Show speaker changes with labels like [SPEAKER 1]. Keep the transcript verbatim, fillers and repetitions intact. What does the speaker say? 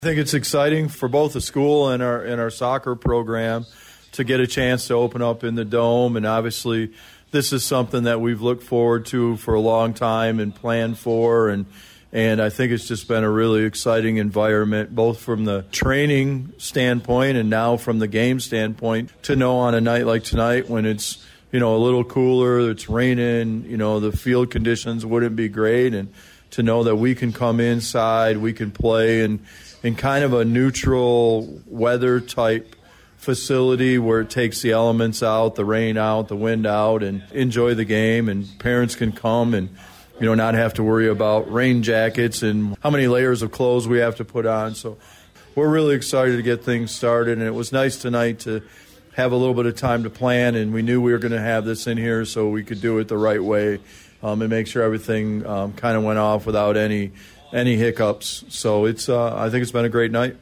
[SPEAKER 1] I think it's exciting for both the school and our and our soccer program to get a chance to open up in the Dome, and obviously this is something that we've looked forward to for a long time and planned for, and and I think it's just been a really exciting environment, both from the training standpoint and now from the game standpoint, to know on a night like tonight when it's, you know, a little cooler, it's raining, you know, the field conditions wouldn't be great, and to know that we can come inside, we can play in, in kind of a neutral weather type facility where it takes the elements out, the rain out, the wind out, and enjoy the game, and parents can come and, you know, not have to worry about rain jackets and how many layers of clothes we have to put on. So we're really excited to get things started, and it was nice tonight to have a little bit of time to plan, and we knew we were going to have this in here so we could do it the right way um, and make sure everything um, kind of went off without any any hiccups. So it's uh, I think it's been a great night.